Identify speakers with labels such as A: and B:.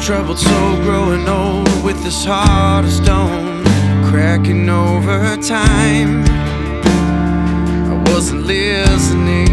A: Troubled soul growing old with this heart of stone, cracking over time. I wasn't listening.